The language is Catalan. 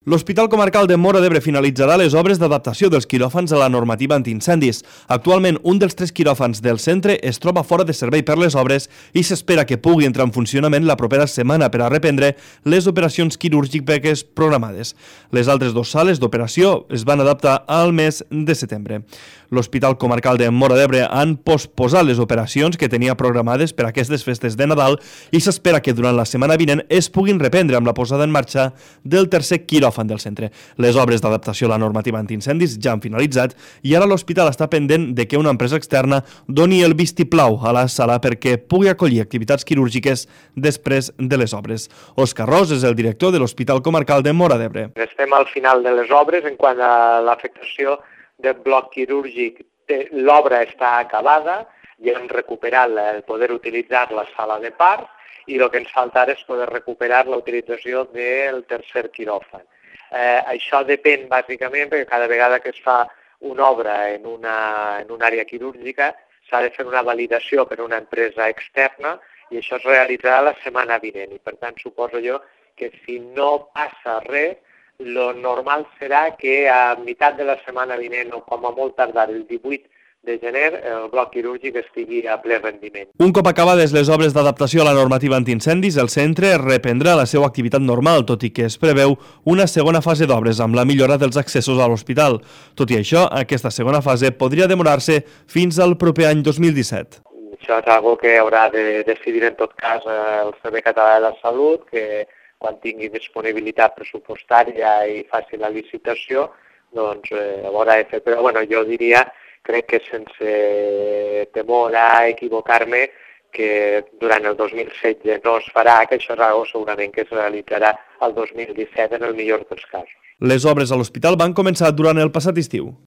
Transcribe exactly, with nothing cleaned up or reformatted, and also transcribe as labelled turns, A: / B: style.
A: L'Hospital Comarcal de Móra d'Ebre finalitzarà les obres d'adaptació dels quiròfans a la normativa antiincendis. Actualment, un dels tres quiròfans del centre es troba fora de servei per les obres i s'espera que pugui entrar en funcionament la propera setmana per a reprendre les operacions quirúrgiques programades. Les altres dues sales d'operació es van adaptar al mes de setembre. L'Hospital Comarcal de Móra d'Ebre han posposat les operacions que tenia programades per a aquestes festes de Nadal i s'espera que durant la setmana vinent es puguin reprendre amb la posada en marxa del tercer quiròfan del centre. Les obres d'adaptació a la normativa antiincendis ja han finalitzat i ara l'hospital està pendent de que una empresa externa doni el vistiplau a la sala perquè pugui acollir activitats quirúrgiques després de les obres. Òscar Ros és el director de l'Hospital Comarcal de Móra d'Ebre.
B: Estem al final de les obres en quant a l'afectació del bloc quirúrgic. L'obra està acabada, ja hem recuperat el poder utilitzar la sala de part i el que ens falta ara és poder recuperar la utilització del tercer quiròfan. Eh, això depèn bàsicament perquè cada vegada que es fa una obra en una, en una àrea quirúrgica s'ha de fer una validació per una empresa externa i això es realitzarà la setmana vinent. I per tant suposo jo que si no passa res, lo normal serà que a meitat de la setmana vinent o com a molt tardar el divuit de gener el bloc quirúrgic estigui a ple rendiment.
A: Un cop acabades les obres d'adaptació a la normativa antiincendis, el centre reprendrà la seva activitat normal, tot i que es preveu una segona fase d'obres amb la millora dels accessos a l'hospital. Tot i això, aquesta segona fase podria demorar-se fins al proper any dos mil disset.
B: Això és una que haurà de decidir en tot cas el Servei Català de la Salut, que quan tingui disponibilitat pressupostària i faci la licitació, doncs eh, haurà de fer. Però bueno, jo diria, crec que sense temor a equivocar-me, que durant el dos mil setze no es farà, que això és una cosa segurament que es realitzarà el dos mil disset en el millor dels casos.
A: Les obres a l'hospital van començar durant el passat estiu.